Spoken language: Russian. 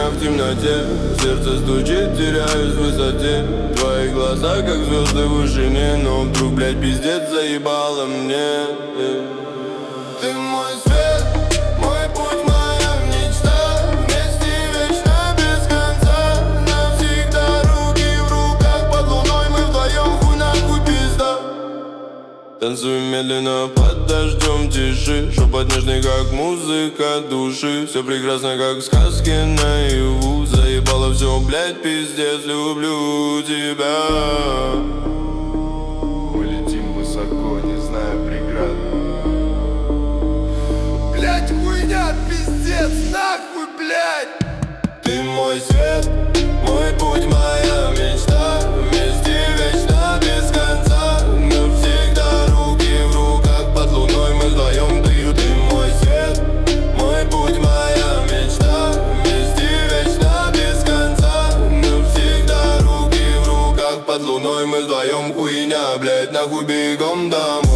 меня в темноте, сердце стучит, теряюсь в высоте. Твои глаза как звезды в вышине, но вдруг, блядь, пиздец заебало мне. Ты мой свет, мой путь, моя мечта. Вместе вечно без конца, навсегда руки в руках. Под луной мы вдвоем, хуй на хуй пизда. Танцуем медленно под дождем тиши, шепот нежный, как музыка души. Все прекрасно, как в сказке наяву. Заебало все, блядь, пиздец, люблю тебя. Мы летим высоко, не зная преград. Блядь, хуйня, пиздец, нахуй, блядь. Ты мой свет, мой путь, моя мечта. Вместе вечно без конца, навсегда руки в руках. Под луной мы вдвоем, ты мой свет, мой путь, моя мечта. Вместе вечно без конца, навсегда руки в руках. Под луной мы вдвоем, хуйня, блядь, нахуй бегом домой.